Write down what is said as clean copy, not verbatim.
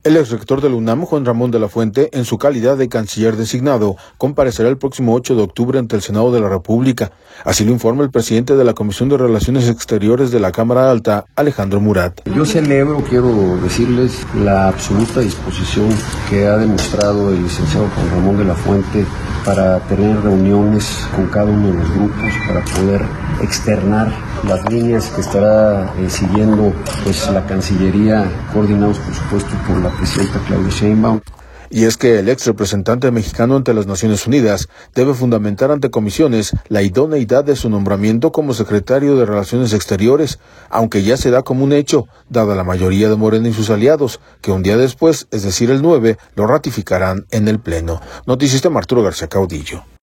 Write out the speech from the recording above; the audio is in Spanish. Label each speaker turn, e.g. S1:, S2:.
S1: El exrector de la UNAM, Juan Ramón de la Fuente, en su calidad de canciller designado, comparecerá el próximo 8 de octubre ante el Senado de la República. Así lo informa el presidente de la Comisión de Relaciones Exteriores de la Cámara Alta, Alejandro Murat.
S2: Yo celebro, quiero decirles, la absoluta disposición que ha demostrado el licenciado Juan Ramón de la Fuente para tener reuniones con cada uno de los grupos, para poder externar las líneas que estará siguiendo la Cancillería, coordinados por supuesto por la presidenta Claudia Sheinbaum.
S1: Y es que el ex representante mexicano ante las Naciones Unidas debe fundamentar ante comisiones la idoneidad de su nombramiento como secretario de Relaciones Exteriores, aunque ya se da como un hecho, dada la mayoría de Morena y sus aliados, que un día después, es decir el 9, lo ratificarán en el Pleno. Noticista Arturo García Caudillo.